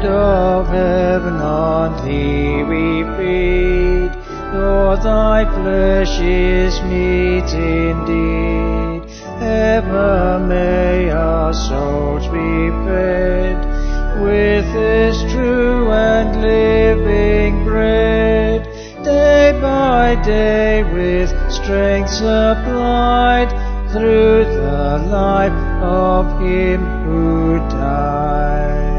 bread of heaven on thee we feed, Lord, thy flesh is meat indeed. Ever may our souls be fed with this true and living bread, day by day with strength supplied, through the life of him who died.